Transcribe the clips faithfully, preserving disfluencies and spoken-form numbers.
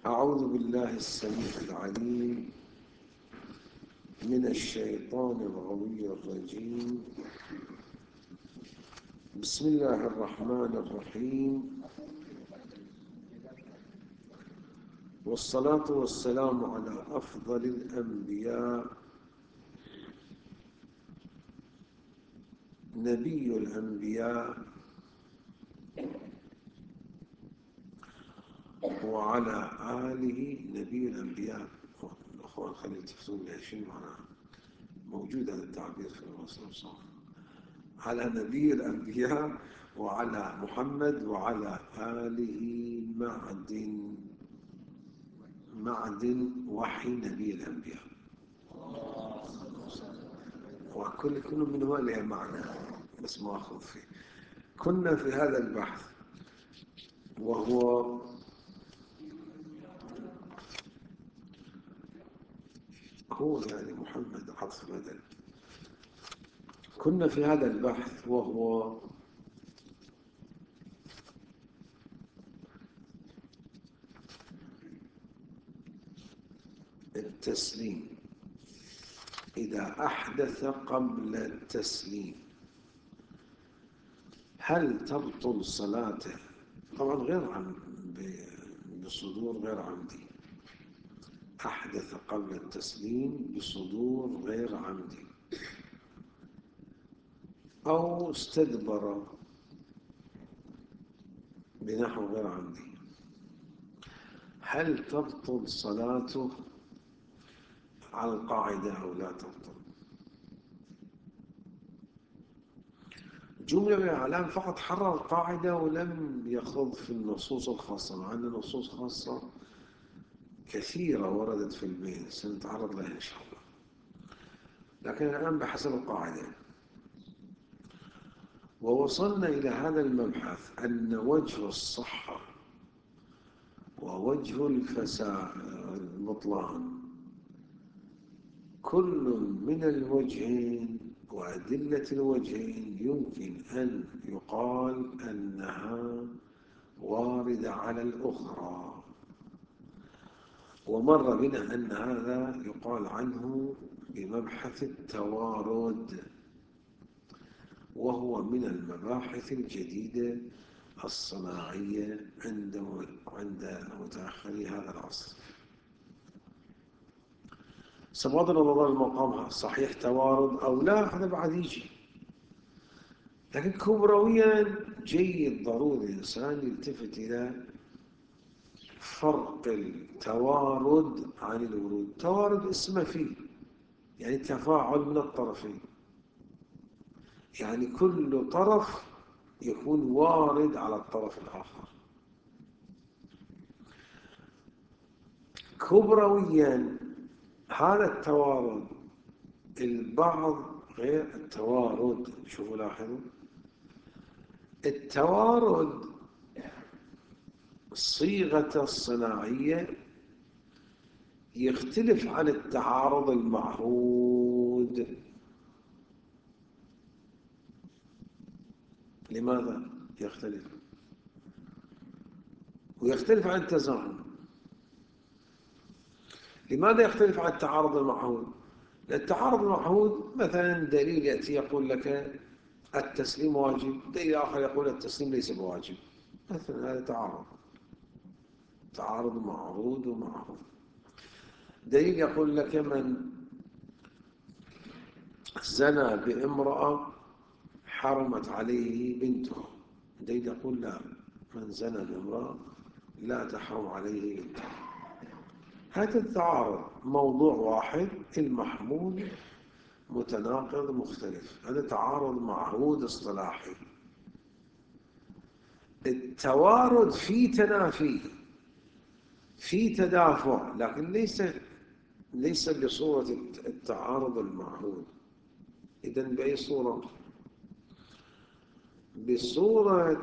أعوذ بالله السميع العليم من الشيطان الغوي الرجيم. بسم الله الرحمن الرحيم، والصلاة والسلام على أفضل الأنبياء نبي الأنبياء وعلى آله نبي الأنبياء. الأخوان خلي يتفسون لي شنو معناه، موجود هذا التعبير في الرسول، على نبي الأنبياء وعلى محمد وعلى آله معدن معدن وحي نبي الأنبياء، وكل كل منهما له معنى بس ما أخذ فيه. كنا في هذا البحث وهو هو يعني محمد عطف بدل. كنا في هذا البحث وهو التسليم. إذا أحدث قبل التسليم هل تبطل صلاته؟ طبعا غير عن بصدور غير عمدي. أحدث قبل التسليم بصدور غير عمدي أو استدبر بنحو غير عمدي، هل تبطل صلاته على القاعدة أو لا تبطل؟ جملة من الإعلام فقط حرر القاعدة ولم يخوض في النصوص الخاصة، مع أن نصوص خاصة كثيرة وردت في البين سنتعرض لها إن شاء الله، لكن الآن بحسب القاعدة. ووصلنا إلى هذا المبحث أن وجه الصحة ووجه الفساد البطلان كل من الوجهين وأدلة الوجهين يمكن أن يقال أنها واردة على الأخرى، ومر بنا أن هذا يقال عنه بمبحث التوارد، وهو من المباحث الجديدة الصناعية عند عند متأخري هذا العصر. سبب نظر المقام صحيح توارد أو لا هذا بعد يجي، لكن كبرويا جيد ضروري الإنسان يلتفت إلى فرق التوارد عن الورود. التوارد اسمه فيه يعني تفاعل من الطرفين، يعني كل طرف يكون وارد على الطرف الآخر. كبرويا هذا التوارد البعض غير التوارد. شوفوا لاحظوا التوارد صيغة الصناعية يختلف عن التعارض المعهود. لماذا يختلف؟ ويختلف عن التزاحم. لماذا يختلف عن التعارض المعهود؟ لأن التعارض المعهود مثلا دليل يأتي يقول لك التسليم واجب، دليل آخر يقول التسليم ليس بواجب، مثلا هذا تعارض تعارض معهود ومعهود. دليل يقول لك من زنى بامرأة حرمت عليه بنته، دليل يقول لا، من زنى بامرأة لا تحرم عليه بنته. هذا التعارض موضوع واحد، المحمول متناقض مختلف، هذا تعارض معهود اصطلاحي. التوارد في تنافي في تدافع، لكن ليس ليس بصورة التعارض المعهود. إذن بأي صورة؟ بصورة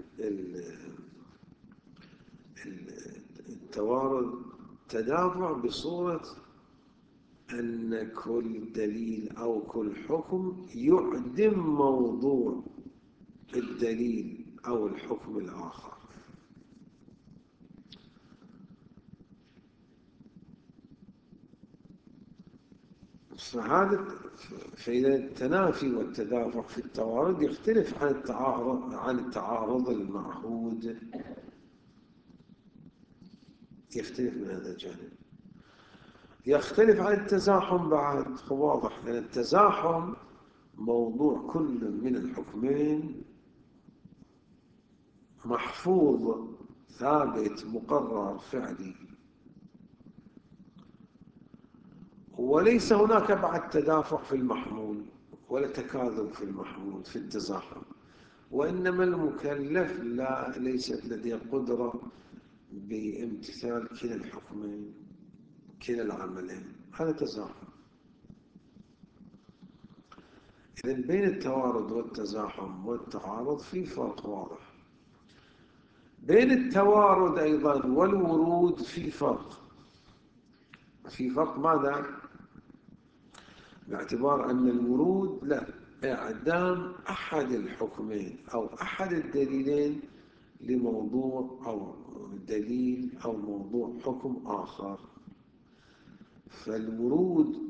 التوارد تدافع بصورة أن كل دليل أو كل حكم يعدم موضوع الدليل أو الحكم الآخر. فهذا فإذا التنافي والتدافع في التوارد يختلف عن التعارض عن التعارض المعهود، يختلف من هذا الجانب. يختلف عن التزاحم بعد، واضح، لأن التزاحم موضوع كل من الحكمين محفوظ ثابت مقرر فعلي، وليس هناك بعد تدافع في المحمول ولا تكاذب في المحمول في التزاحم، وإنما المكلف لا ليست لديه قدرة بامتثال كلا الحكمين كلا العملين، هذا تزاحم. إذن بين التوارد والتزاحم والتعارض في فرق واضح. بين التوارد أيضا والورود في فرق. في فرق ماذا؟ باعتبار أن الورود لا إعدام أحد الحكمين أو أحد الدليلين لموضوع أو دليل أو موضوع حكم آخر. فالورود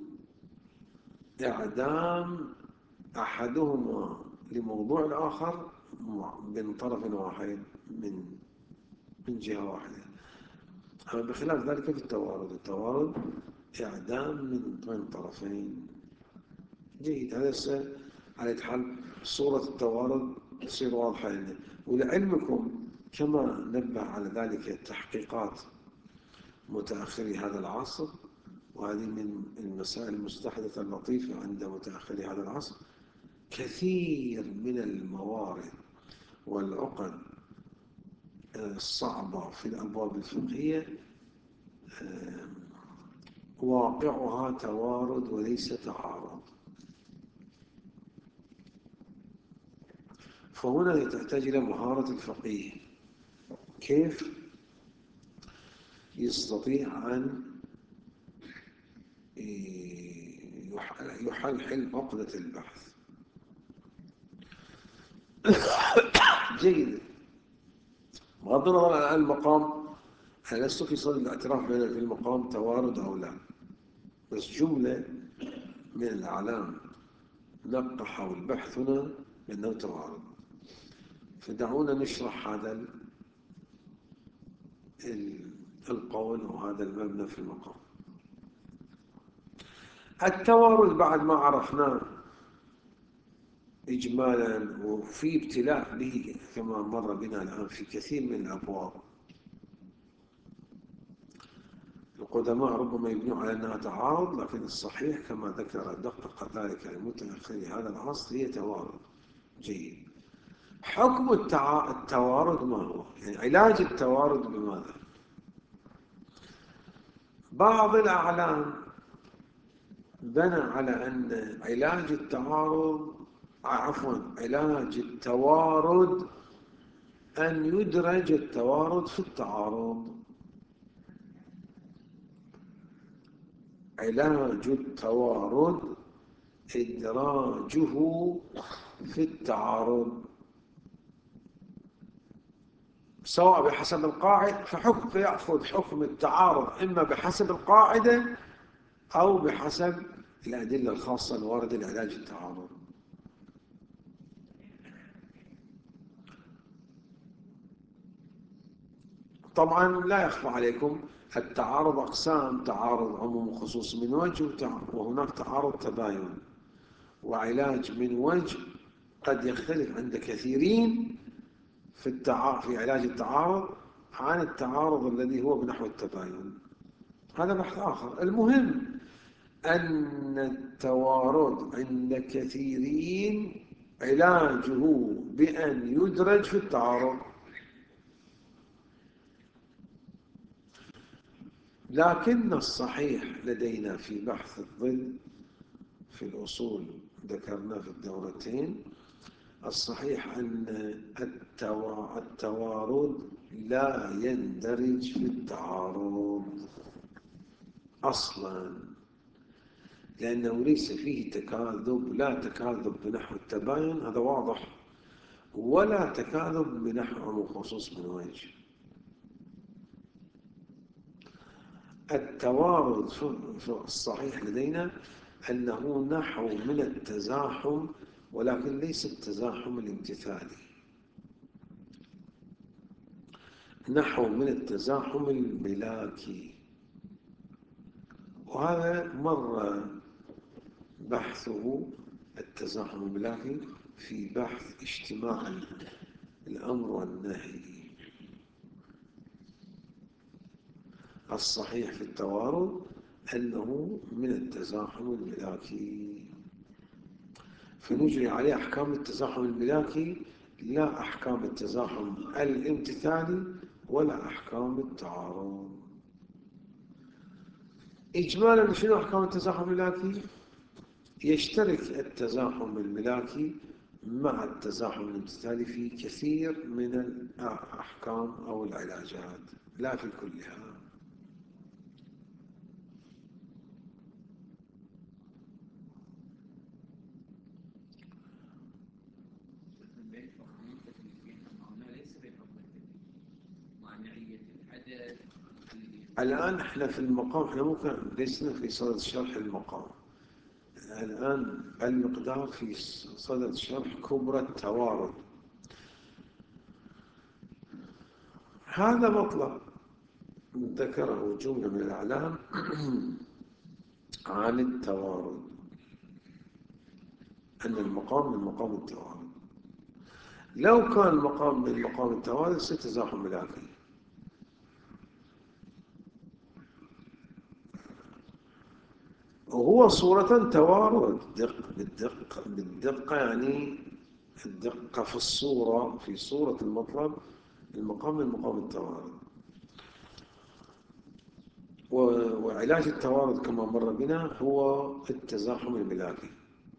إعدام أحدهما لموضوع الآخر من طرف واحد، من من جهة واحدة. أما بخلاف ذلك في التوارد، التوارد إعدام من من طرفين. جيد، هذا السؤال على حال صورة التوارد تصير واضحة لنا. ولعلمكم كما نبه على ذلك التحقيقات متأخري هذا العصر، وهذه من المسائل المستحدثة اللطيفة عند متأخري هذا العصر، كثير من الموارد والعقد الصعبة في الأبواب الفقهية واقعها توارد وليس تعارض. فهنا تحتاج إلى مهارة الفقيه، كيف يستطيع أن يحلحل عقدة البحث. جيد، بغض النظر عن المقام، أنا لست في صدد الاعتراف بأن في المقام توارد أو لا، بس جملة من الأعلام نقحوا البحث هنا بأنه توارد. فدعونا نشرح هذا القول وهذا المبنى في المقام. التوارد بعد ما عرفناه إجمالا وفي ابتلاء به كما مر بنا الآن في كثير من الأبواب، القدماء ربما يبنون على أنها تعارض، لكن الصحيح كما ذكر دقق ذلك المتأخري هذا العصر هي توارد. جيد، حكم التع... التوارد ما هو؟ يعني علاج التوارد بماذا؟ بعض الأعلام بنى على أن علاج التعارض عفوا علاج التوارد أن يدرج التوارد في التعارض. علاج التوارد إدراجه في التعارض، سواء بحسب القاعدة، فحكم فيأخذ حكم التعارض إما بحسب القاعدة أو بحسب الأدلة الخاصة الواردة لعلاج التعارض. طبعا لا يخفى عليكم التعارض أقسام: تعارض عموم وخصوص من وجه، وهناك تعارض تباين. وعلاج من وجه قد يختلف عند كثيرين في التع... في علاج التعارض عن التعارض الذي هو بنحو التباين، هذا بحث آخر. المهم أن التوارد عند كثيرين علاجه بأن يدرج في التعارض. لكن الصحيح لدينا في بحث الظل في الأصول ذكرنا في الدورتين، الصحيح أن التوارد لا يندرج في التعارض أصلا، لأنه ليس فيه تكاذب، لا تكاذب بنحو التباين هذا واضح، ولا تكاذب بنحو عموم خصوص من وجه. التوارد الصحيح لدينا أنه نحو من التزاحم، ولكن ليس التزاحم الامتثالي، نحو من التزاحم الملاكي. وهذا مر بحثه التزاحم الملاكي في بحث اجتماع الأمر والنهي. الصحيح في التوارد أنه من التزاحم الملاكي، فنجري عليه أحكام التزاحم الملاكي، لا أحكام التزاحم الامتثالي ولا أحكام التعارض. إجمالا شنو أحكام التزاحم الملاكي؟ يشترك التزاحم الملاكي مع التزاحم الامتثالي في كثير من الأحكام أو العلاجات، لا في كلها. الآن احنا في المقام، احنا ممكن لسنا في صدد شرح المقام. الآن المقدار في صدد شرح كبرى التوارد. هذا مطلب ذكره جملة من الأعلام عن التوارد، أن المقام من مقام التوارد. لو كان المقام من مقام التوارد ستزاحم ملاكي، وهو صورة توارد دق بالدقة بالدقة، يعني الدقة في الصورة، في صورة المطلب المقام من مقام التوارد. وعلاج التوارد كما مر بنا هو التزاحم الملاكي.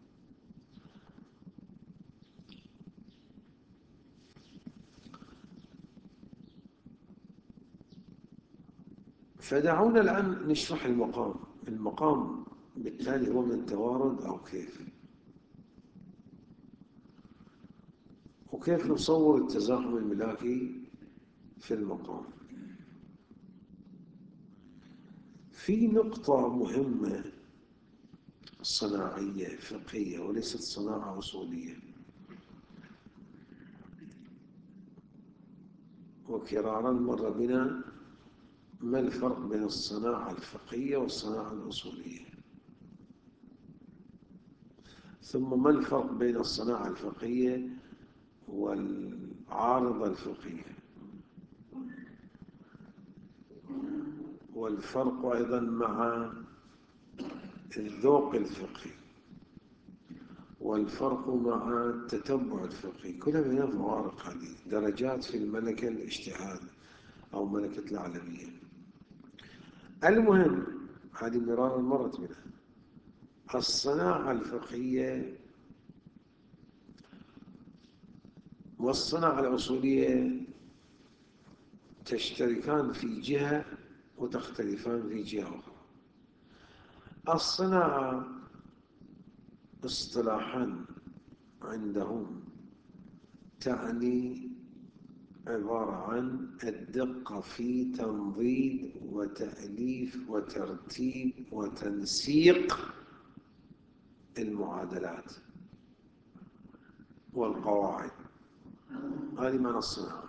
فدعونا الآن نشرح المقام. المقام بالتالي هو من التوارد أو كيف؟ وكيف نصور التزاحم الملاكي في المقام؟ في نقطة مهمة صناعية فقهية وليست صناعة أصولية، وكرارا مر بنا ما الفرق بين الصناعة الفقهية والصناعة الأصولية، ثم ما الفرق بين الصناعة الفقهية والعارضة الفقهية، والفرق أيضا مع الذوق الفقهي، والفرق مع التتبع الفقهي. كلها منها فوارق، هذه درجات في الملكة الاجتهاد أو ملكة العالمية. المهم هذه مرارا مرت بنا، الصناعة الفقهية والصناعة الأصولية تشتركان في جهة وتختلفان في جهة أخرى. الصناعة اصطلاحا عندهم تعني عبارة عن الدقة في تنظيم وتأليف وترتيب وتنسيق المعادلات والقواعد. هذه معنى الصناعة.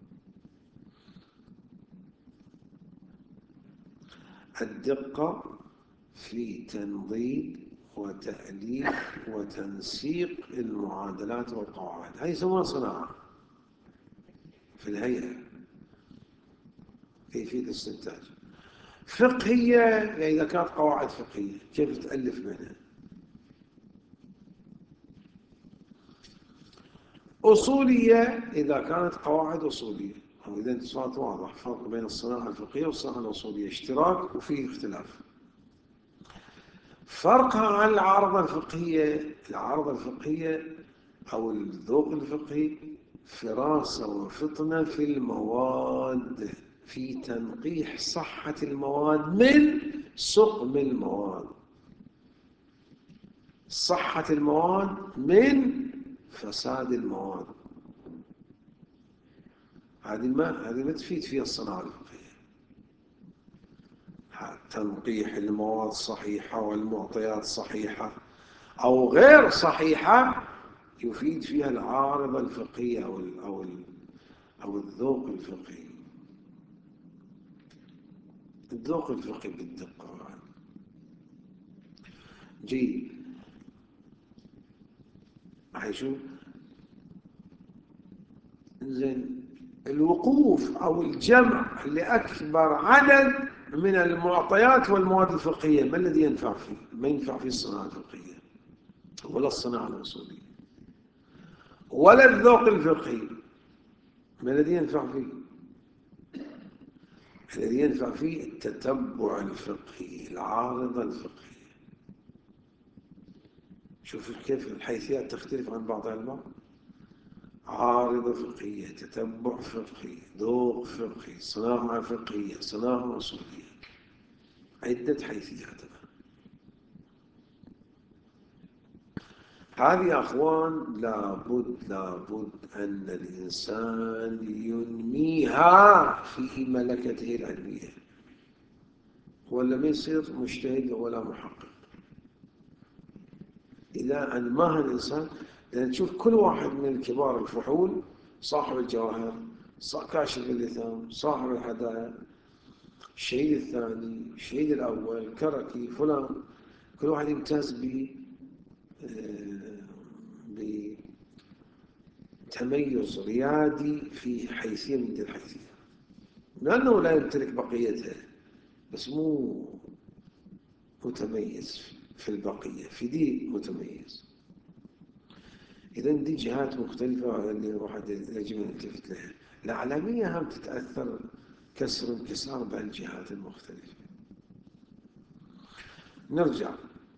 الدقة في تنظيم وتأليف وتنسيق المعادلات والقواعد، هذه يسمونها صناعة في الهيئة، كيفية الاستنتاج. فقهية يعني إذا كانت قواعد فقهية كيف تألف بينها. أصولية إذا كانت قواعد أصولية. إذا صارت واضح فرق بين الصناعة الفقهية والصناعة الأصولية، اشتراك وفيه اختلاف. فرقها عن العارضة الفقهية، العارضة الفقهية أو الذوق الفقهي فراسة وفطنة في المواد، في تنقيح صحة المواد من سقم المواد، صحة المواد من فساد المواد. هذه ما هذه ما تفيد فيها الصناعة الفقهية. تنقيح المواد صحيحة والمعطيات صحيحة أو غير صحيحة، يفيد فيها العارضة الفقهية أو ال أو ال أو الذوق الفقهي. الذوق الفقهي بالدقة. جيد. عايشون زين. الوقوف أو الجمع لأكبر عدد من المعطيات والمواد الفقهية، ما الذي ينفع فيه؟ ما ينفع فيه الصناعة الفقهية ولا الصناعة الأصولية ولا الذوق الفقهي. ما الذي ينفع فيه؟ الذي ينفع فيه التتبع الفقهي، العارضة الفقهية. شوف كيف الحيثيات تختلف عن بعضها البعض. عارضة فقهية، تتبع فقهي، ذوق فقهي، صناعة فقهية، صناعة أصولية، عدة حيثيات. هذه يا أخوان لابد لابد أن الإنسان ينميها في ملكته العلمية، ولا ما يصير مجتهد ولا محقق. إذا أنماها الإنسان، لأن تشوف كل واحد من الكبار الفحول، صاحب الجواهر، كاشف اللثام، صاحب الحدائق، الشهيد الثاني، الشهيد الأول، كركي، فلان، كل واحد يمتاز ب بتميز ريادي في حيثية من الحيثية، لأنه لا يمتلك بقيتها، بس مو متميز في البقية، في دي متميز. إذا دي جهات مختلفة اللي الواحد يجب أن يلتفت لها. العالمية هم تتأثر كسر انكسار بهالجهات المختلفة. نرجع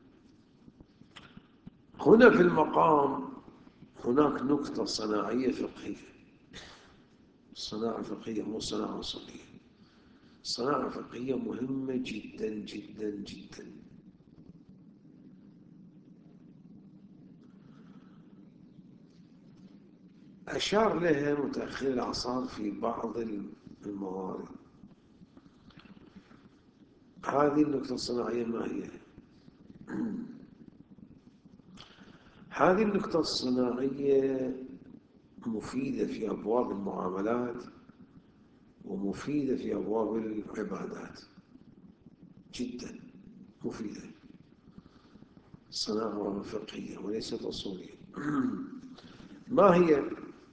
هنا في المقام، هناك نقطة صناعية فقهية. الصناعة الفقهية مو صناعة أصولية. الصناعة الفقهية مهمة جدا جدا جدا. أشار لها متأخر الأعصار في بعض الموارد. هذه النقطة الصناعية ما هي؟ هذه النقطة الصناعية مفيدة في أبواب المعاملات ومفيدة في أبواب العبادات، جدا مفيدة. صناعة فقهية وليست أصولية. ما هي؟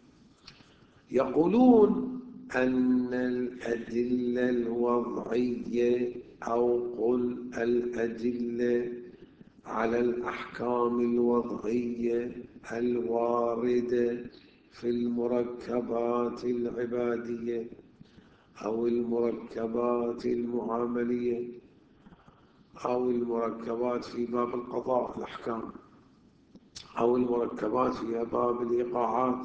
يقولون أن الأدلة الوضعية أو قل الأدلة على الأحكام الوضعية الواردة في المركبات العبادية أو المركبات المعاملية أو المركبات في باب القضاء الأحكام أو المركبات في باب الإيقاعات.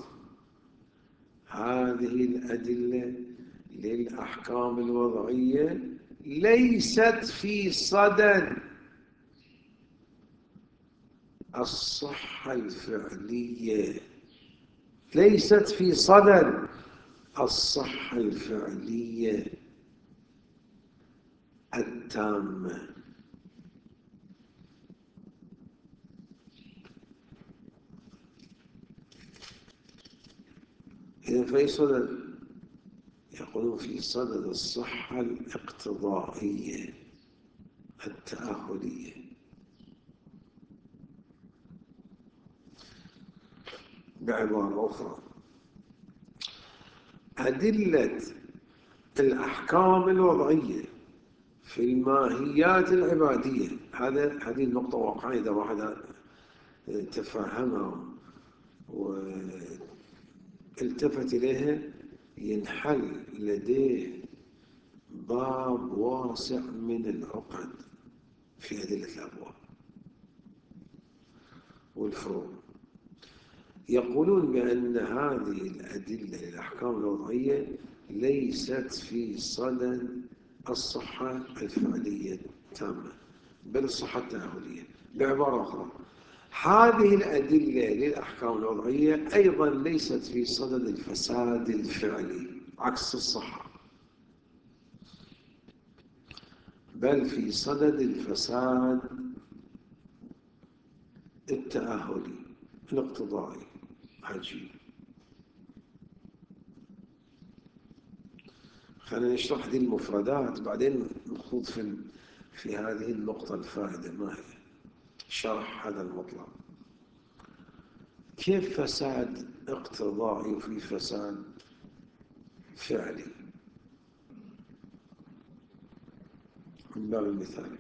هذه الأدلة للأحكام الوضعية ليست في صدد الصحة الفعلية، ليست في صدد الصحة الفعلية التامة. إذا في صدد، يقولون في صدد الصحة الاقتضائية التأهلية. بعبارة أخرى، أدلة الأحكام الوضعية في الماهيات العبادية، هذا هذه النقطة واقعية إذا واحد تفهمها والتفت إليها ينحل لديه باب واسع من العقد في أدلة الأبواب والفروع. يقولون بأن هذه الأدلة للأحكام الوضعية ليست في صدد الصحة الفعلية التامة، بل الصحة التأهلية. بعبارة أخرى، هذه الأدلة للأحكام الوضعية أيضا ليست في صدد الفساد الفعلي عكس الصحة، بل في صدد الفساد التأهلي الاقتضائي. عجيب. خلينا نشرح دي المفردات بعدين نخوض في في هذه النقطة الفائدة ما هي شرح هذا المطلب. كيف فساد اقتضائي وفي فساد فعلي؟ من باب المثال،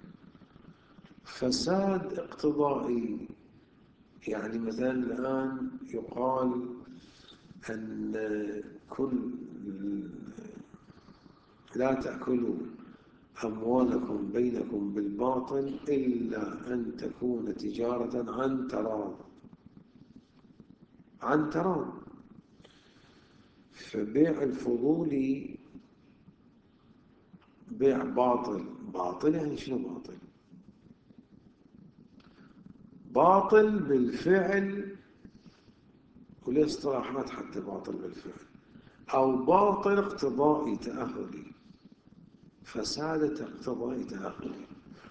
فساد اقتضائي يعني مثلا الآن يقال أن كل لا تأكلوا أموالكم بينكم بالباطل إلا أن تكون تجارة عن تراض. عن تراض. فبيع الفضولي بيع باطل. باطل يعني شنو باطل؟ باطل بالفعل، وليه اصطلاحات حتى باطل بالفعل، أو باطل اقتضائي تأهلي. فسادة اقتضائي تأهلي.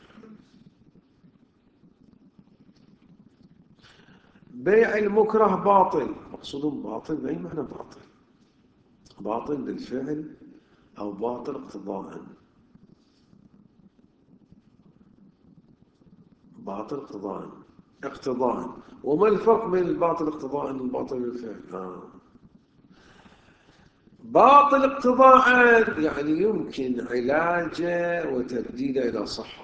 بيع المكره باطل. مقصود باطل بأي معنى باطل؟ باطل بالفعل أو باطل اقتضاء. باطل اقتضاء. اقتضاء. وما الفرق بين الباطل اقتضاء والباطل بالفعل؟ آه. باطل اقتضاء يعني يمكن علاجه وتبديله إلى صحة.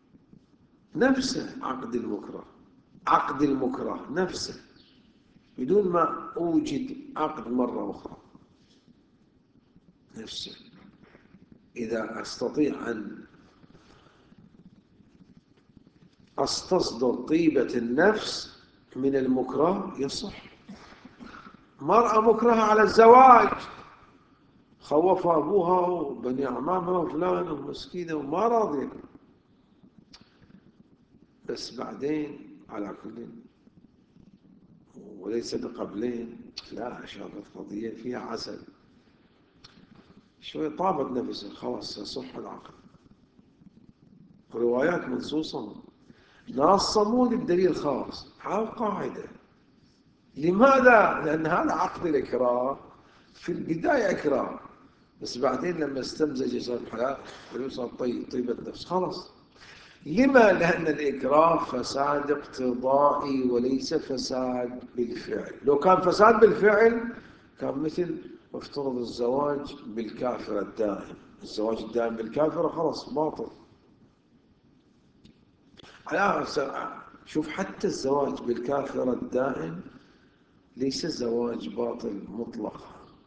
نفسه عقد المكره. عقد المكره نفسه بدون ما أوجد عقد مرة أخرى. نفسه إذا أستطيع أن أستصدر طيبة النفس من المكره يصح. مرأة مكرهة على الزواج، خوف أبوها وبني عمامها وفلان ومسكينة وما راضية، بس بعدين على كل وليس بقبلين لا شافت قضية فيها عسل شوي طابت نفسها خلاص يصح العقد. روايات منصوصة ناس صمود بدليل خاص. هذه قاعدة. لماذا؟ لأن هذا عقد الإكراه في البداية إكراه، بس بعدين لما استمزج صار حلال وصار طيب طيبة نفس خلاص. لما؟ لأن الإكراه فساد اقتضائي وليس فساد بالفعل. لو كان فساد بالفعل كان مثل افترض الزواج بالكافرة الدائم. الزواج الدائم بالكافرة خلاص باطل. شوف حتى الزواج بالكافرة الدائم ليس زواج باطل مطلق.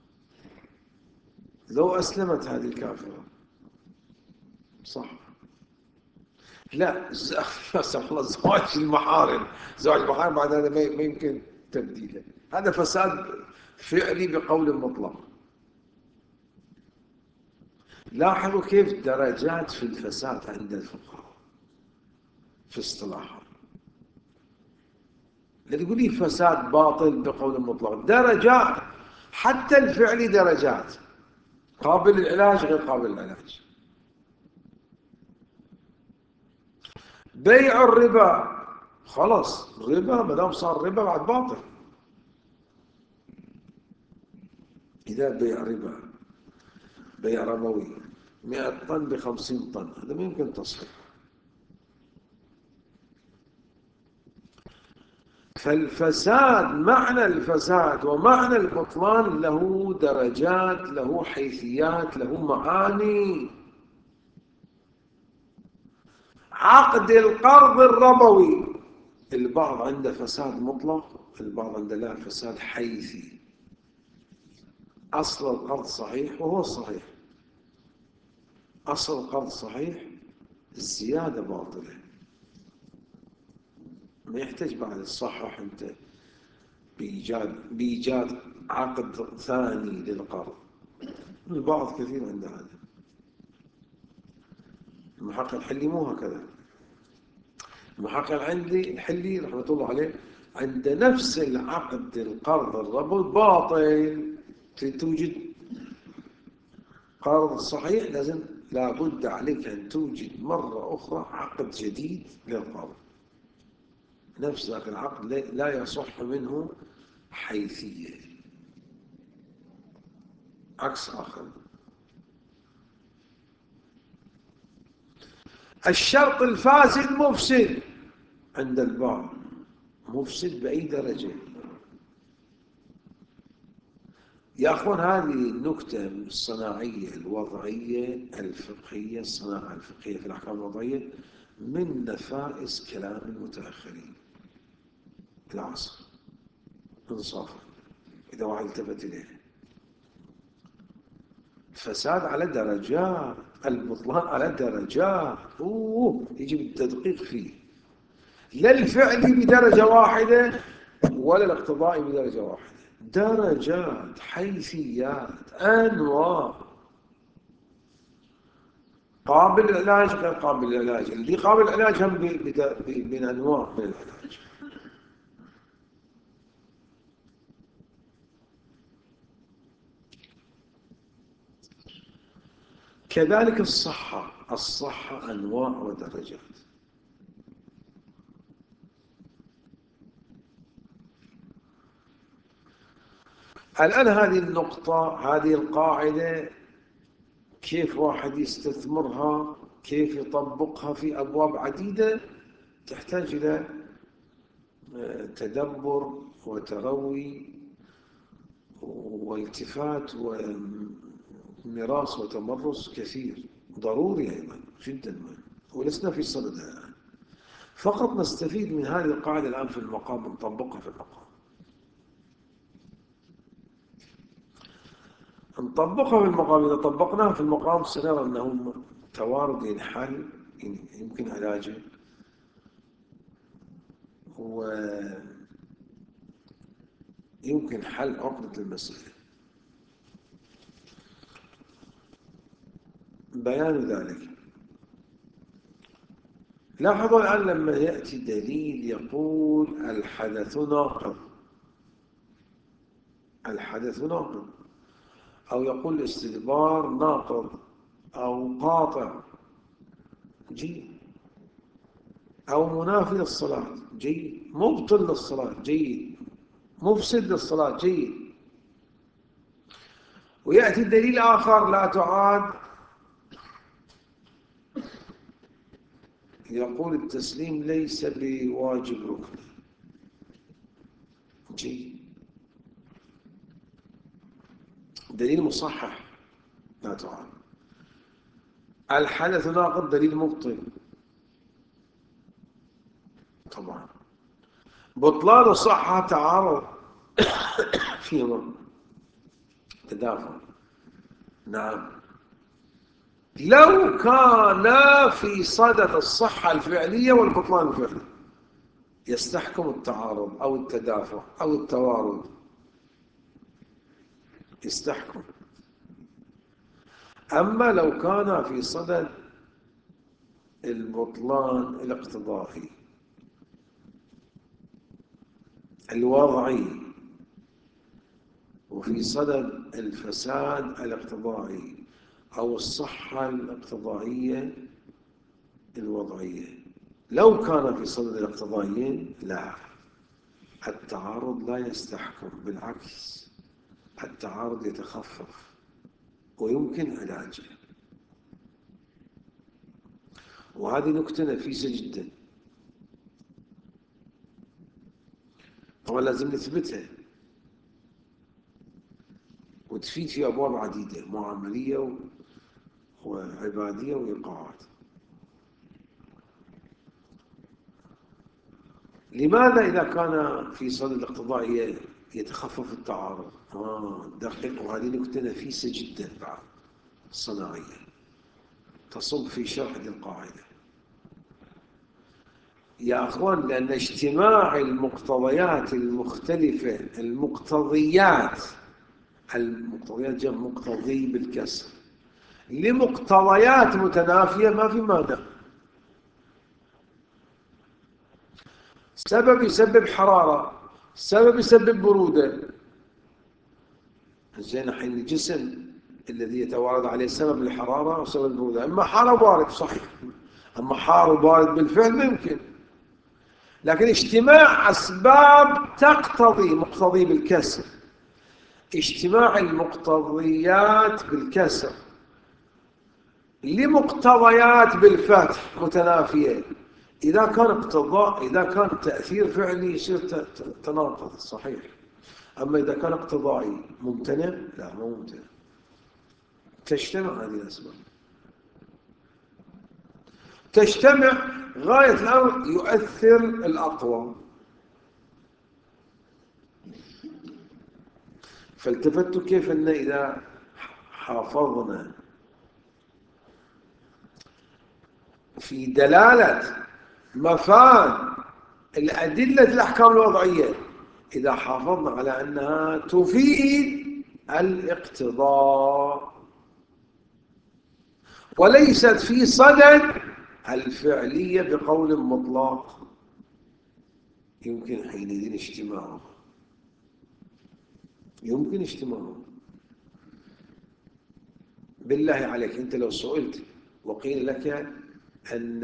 لو أسلمت هذه الكافرة صح. لا الله زواج المحارم. زواج المحارم بعد هذا ما يمكن تبديله. هذا فساد فعلي بقول مطلق. لاحظوا كيف درجات في الفساد عند الفقهاء في اصطلاحهم. لا تقول لي فساد باطل بقول مطلق، درجات. حتى الفعلي درجات، قابل للعلاج غير قابل للعلاج. بيع الربا خلاص الربا ما دام صار ربا بعد باطل. إذا بيع ربا بيع ربوي مئة طن بخمسين طن هذا ما يمكن تصحيح. فالفساد معنى الفساد ومعنى البطلان له درجات، له حيثيات، له معاني. عقد القرض الربوي البعض عنده فساد مطلق، البعض عنده لا فساد حيثي. أصل القرض صحيح وهو الصحيح. أصل القرض صحيح، الزيادة باطلة. ما يحتاج بعد الصحح أنت بإيجاد بإيجاد عقد ثاني للقرض. البعض كثير عنده هذا. المحقق الحلي مو هكذا. المحقق عندي الحلي رحمة الله عليه عند نفس العقد القرض الربوي باطل. توجد قرض صحيح لازم لا بد عليك أن توجد مرة أخرى عقد جديد للقبض، نفس ذاك العقد لا يصح منه حيثية، عكس آخر. الشرط الفاسد مفسد عند البعض، مفسد بأي درجة. يا أخوان هذه النكتة الصناعية الوضعية الفقهية، الصناعة الفقهية في الأحكام الوضعية من نفائس كلام المتأخرين العصر، انصافا إذا واحد التفت إليه. الفساد على درجات، البطلان على درجات، أوه يجب التدقيق فيه، لا الفعلي بدرجة واحدة ولا الاقتضائي بدرجة واحدة، درجات، حيثيات، أنواع، قابل للعلاج غير قابل للعلاج، اللي قابل للعلاج هم من أنواع من العلاج. كذلك الصحة، الصحة أنواع ودرجات. الآن هذه النقطة، هذه القاعدة كيف واحد يستثمرها، كيف يطبقها في أبواب عديدة، تحتاج إلى تدبر وتروي والتفات ومراس وتمرس كثير، ضروري أيضا جدا، ولسنا في صددها الآن، فقط نستفيد من هذه القاعدة الآن في المقام ونطبقها في المقام. نطبقها في المقام، إذا طبقناها في المقام سنرى أنه توارد ينحل يمكن علاجه، ويمكن حل عقدة المسألة. بيان ذلك، لاحظوا الآن لما يأتي دليل يقول الحدث ناقض، الحدث ناقض، أو يقول الاستدبار ناقض أو قاطع، جيد، أو منافي للصلاة، جيد، مبطل للصلاة، جيد، مفسد للصلاة، جيد. ويأتي دليل آخر لا تعاد، يقول التسليم ليس بواجب ركن، جيد، دليل مصحح لا تعاد. الحدث ناقض دليل مبطل، طبعا. بطلان الصحة تعارض فيهما تدافع، نعم. لو كان في صدد الصحة الفعلية والبطلان الفعلي يستحكم التعارض أو التدافع أو التوارد، يستحكم. أما لو كان في صدد البطلان الاقتضائي الوضعي وفي صدد الفساد الاقتضائي أو الصحة الاقتضائية الوضعية، لو كان في صدد الاقتضائيين لا، التعارض لا يستحكم، بالعكس التعارض يتخفف ويمكن علاجه. وهذه نكتة نفيسة جدا، طبعا لازم نثبتها وتفيد في أبواب عديدة معاملية وعبادية وإيقاعات. لماذا إذا كان في صدد الاقتضاء يتخفف التعارض؟ آه دقيق، وهذه نكتة نفيسة جدا بعد الصناعية تصب في شرح هذه القاعدة يا أخوان، لأن اجتماع المقتضيات المختلفة، المقتضيات، المقتضيات جمع مقتضي بالكسر، لمقتضيات متنافية ما في مانع. سبب يسبب حرارة، سبب يسبب برودة، زين. حين الجسم الذي يتوارد عليه سبب الحرارة وسبب البرودة. أما حار وبارد صحيح، أما حار وبارد بالفعل ممكن، لكن اجتماع أسباب تقتضي مقتضي بالكسر، اجتماع المقتضيات بالكسر لمقتضيات بالفتح متنافية، إذا كان اقتضاء، إذا كان تأثير فعلي يصير تناقض صحيح. أما إذا كان اقتضائي ممتنع، لا مو ممتنع، تجتمع هذه الأسباب، تجتمع غاية الأمر يؤثر الأقوى. فالتفت كيف أن إذا حافظنا في دلالة مفاد الأدلة الأحكام الوضعية، إذا حافظنا على أنها تفيد الاقتضاء وليست في صدد الفعلية بقول مطلق، يمكن حينئذ اجتماعه، يمكن اجتماعه. بالله عليك أنت لو سئلت وقيل لك أن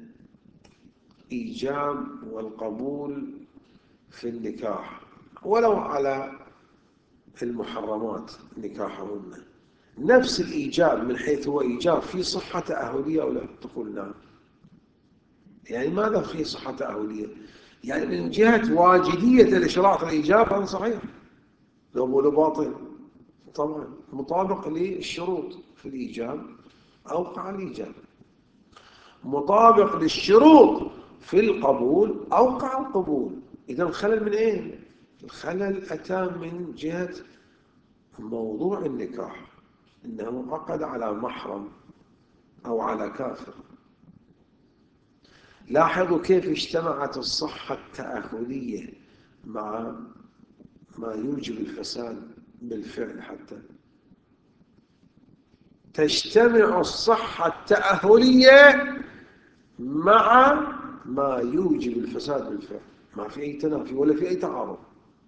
إيجاب والقبول في النكاح ولو على المحرمات نكاحهن نفس الإيجاب من حيث هو إيجاب في صحة تأهلية أو لا؟ تقول نعم. يعني ماذا في صحة تأهلية؟ يعني من جهة واجدية الإشراط الإيجاب هذا صحيح، لو مو باطل طبعا مطابق للشروط في الإيجاب أوقع الإيجاب، مطابق للشروط في القبول أوقع القبول. إذا الخلل من أين؟ الخلل أتى من جهة موضوع النكاح، إنه عقد على محرم أو على كافر. لاحظوا كيف اجتمعت الصحة التأهلية مع ما يوجب الفساد بالفعل، حتى تجتمع الصحة التأهلية مع ما يوجب الفساد بالفعل، ما في أي تنافي ولا في أي تعارض.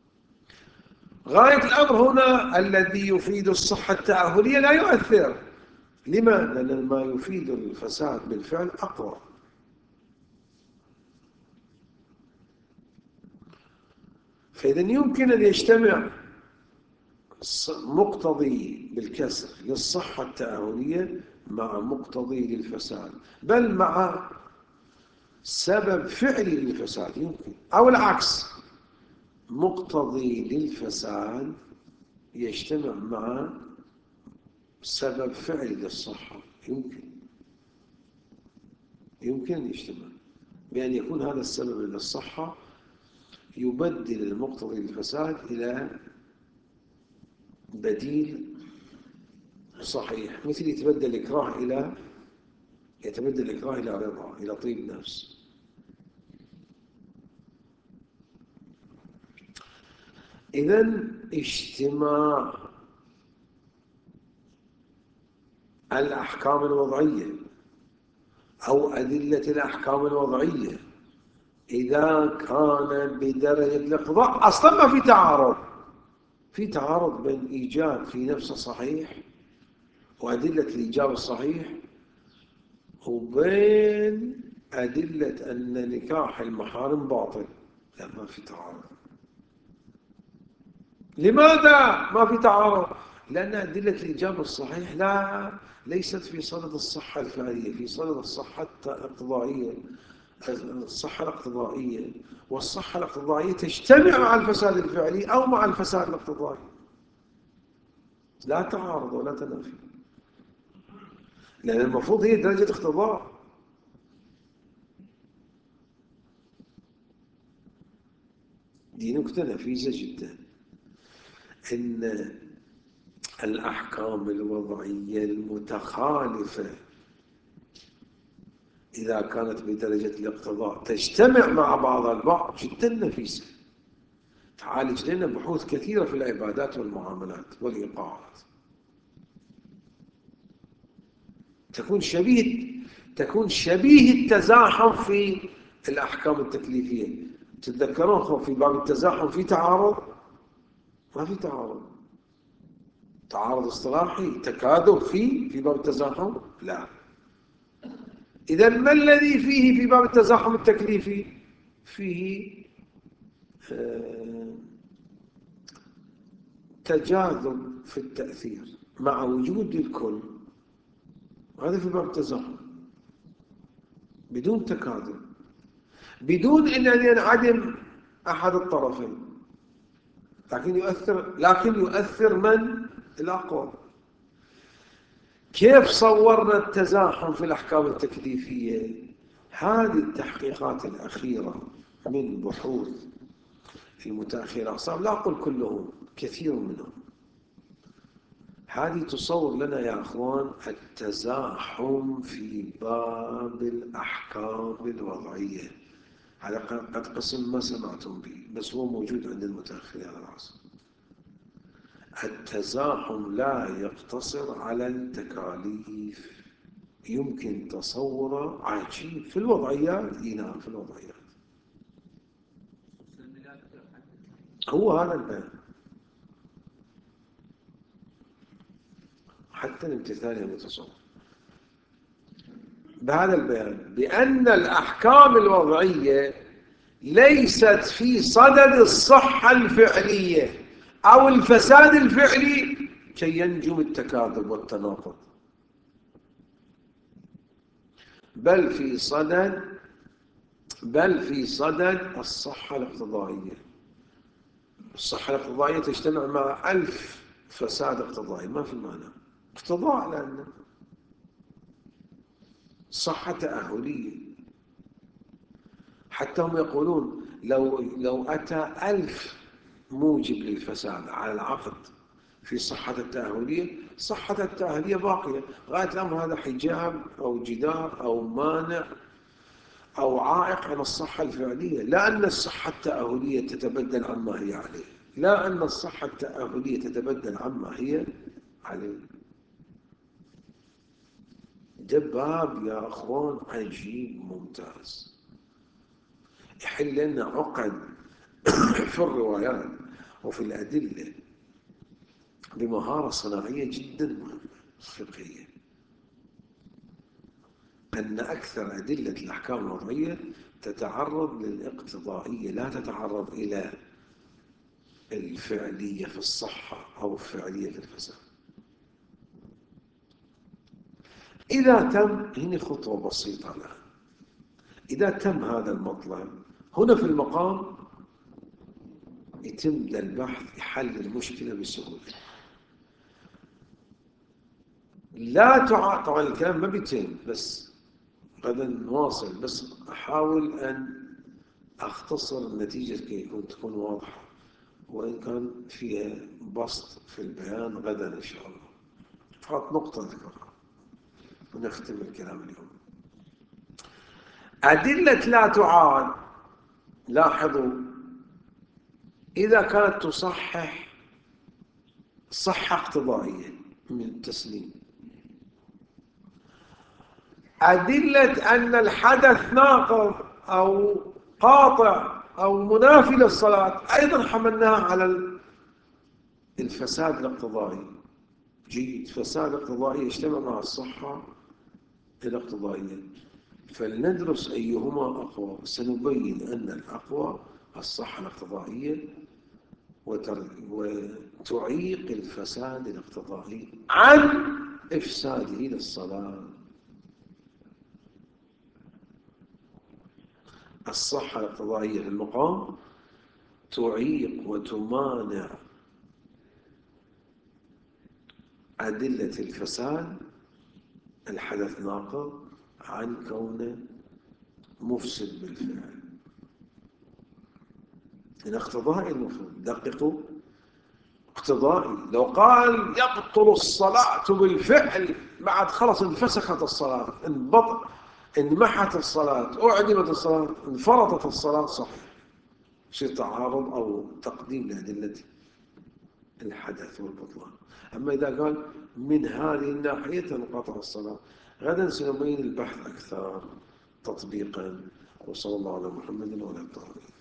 غاية الأمر هنا الذي يفيد الصحة التأهلية لا يؤثر. لما؟ لأن ما يفيد الفساد بالفعل أقوى. فإذا يمكن أن يجتمع مقتضي بالكسر للصحة التأهلية مع مقتضي للفساد، بل مع سبب فعلي للفساد يمكن، أو العكس، مقتضي للفساد يجتمع مع سبب فعلي للصحة، يمكن يمكن أن يجتمع بأن يكون هذا السبب للصحة يبدل المقتضي للفساد إلى بديل صحيح، مثل يتبدل الإكراه إلى يتبدل الإكراه إلى رضا، إلى طيب نفس. إذن اجتماع الأحكام الوضعية أو أدلة الأحكام الوضعية إذا كان بدرجة الاقتضاء، أصلا ما في تعارض، في تعارض بين إيجاب في نفسه صحيح وأدلة الإيجاب الصحيح وبين أدلة أن نكاح المحارم باطل، لا ما في تعارض. لماذا ما في تعارض؟ لأن أدلة الإيجاب الصحيح لا ليست في صدد الصحة الفعلية، في صدد الصحة الاقتضائية، الصحة الاقتضائية، والصحة الاقتضائية تجتمع مع الفساد الفعلي أو مع الفساد الاقتضائي، لا تعارض ولا تنافي، لأن المفروض هي درجة اقتضاء. دي نكتة نفيسة جدا، إن الأحكام الوضعية المتخالفة إذا كانت بدرجة الاقتضاء تجتمع مع بعضها البعض جدا نفيسة، تعالج لنا بحوث كثيرة في العبادات والمعاملات والإيقاعات، تكون شبيه تكون شبيه التزاحم في الأحكام التكليفية. تتذكرون في باب التزاحم في تعارض؟ ما في تعارض، تعارض اصطلاحي تكادر فيه في باب التزاحم؟ لا. إذا ما الذي فيه في باب التزاحم التكليفي؟ فيه آه تجاذب في التأثير مع وجود الكل، هذا في باب التزاحم بدون تكاذب، بدون أن ينعدم أحد الطرفين، لكن يؤثر لكن يؤثر من؟ الأقوى. كيف صورنا التزاحم في الأحكام التكليفية؟ هذه التحقيقات الأخيرة من بحوث المتأخرة، صار لا أقول كلهم، كثير منهم، هذه تصور لنا يا أخوان التزاحم في باب الأحكام الوضعية. هذا قد قسم ما سمعتم به، بس هو موجود عند المتأخرين هذا العصر. التزاحم لا يقتصر على التكاليف، يمكن تصوره عجيب في الوضعيات. إيه نعم، في الوضعيات هو هذا البيان، حتى الامتثال المتصور بهذا البيان بأن الأحكام الوضعية ليست في صدد الصحة الفعلية أو الفساد الفعلي كي ينجم التكاذب والتناقض، بل في صدد بل في صدد الصحة الاقتضائية. الصحة الاقتضائية تجتمع مع ألف فساد اقتضائي، ما في معنى اقتضاء، لأن صحة تأهلية. حتى هم يقولون لو لو أتى ألف موجب للفساد على العقد في صحة التأهلية، صحة التأهلية باقية غاية الأمر، هذا حجاب أو جدار أو مانع أو عائق على الصحة الفعلية، لا أن الصحة التأهلية تتبدل عما هي عليه، لا أن الصحة التأهلية تتبدل عما هي عليه. ده باب يا أخوان عجيب ممتاز، يحل لنا عقد في الروايات وفي الأدلة بمهارة صناعية جدا مهمة فقهية. أن أكثر أدلة الأحكام الوضعية تتعرض للاقتضائية، لا تتعرض إلى الفعلية في الصحة أو الفعلية في الفساد. إذا تم، هنا خطوة بسيطة الآن، إذا تم هذا المطلب هنا في المقام يتم البحث يحل المشكلة بسهولة. لا تعا طبعا الكلام ما بيتم، بس غدا نواصل، بس أحاول أن أختصر النتيجة كي تكون واضحة، وإن كان فيها بسط في البيان غدا إن شاء الله. فقط نقطة ذكرها ونختم الكلام اليوم. أدلة لا تعاد، لاحظوا، إذا كانت تصحح صحة اقتضائية من التسليم، أدلة أن الحدث ناقض أو قاطع أو منافي للصلاة أيضا حملناها على الفساد الاقتضائي. جيد، فساد اقتضائي يجتمع مع الصحة الاقتضائية، فلندرس أيهما أقوى. سنبين أن الأقوى الصحة الاقتضائية وتعيق الفساد الاقتضائي عن إفساده للصلاة. الصحة الاقتضائية في المقام تعيق وتمانع أدلة الفساد، الحدث ناقض، عن كونه مفسد بالفعل. هنا اقتضائي، المفروض دققوا، اقتضائي. لو قال يبطل الصلاة بالفعل، بعد خلص انفسخت الصلاة، انبطل، انمحت الصلاة، أعدمت الصلاة، انفرطت الصلاة، صح، شيء تعارض أو تقديم لأدلة الحدث والبطلان. أما إذا قال من هذه الناحية تنقطع الصلاة، غدا سنبين البحث أكثر تطبيقا. وصلى الله على محمد وعلى آله.